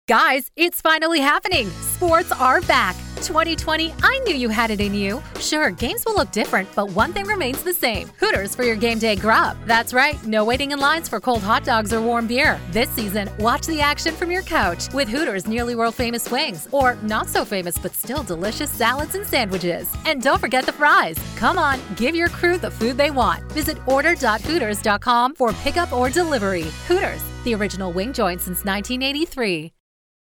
Guys, it's finally happening. Sports are back. 2020, I knew you had it in you. Sure, games will look different, but one thing remains the same. Hooters for your game day grub. That's right, no waiting in lines for cold hot dogs or warm beer. This season, watch the action from your couch with Hooters' nearly world-famous wings, or not so famous but still delicious salads and sandwiches. And don't forget the fries. Come on, give your crew the food they want. Visit order.hooters.com for pickup or delivery. Hooters, the original wing joint since 1983.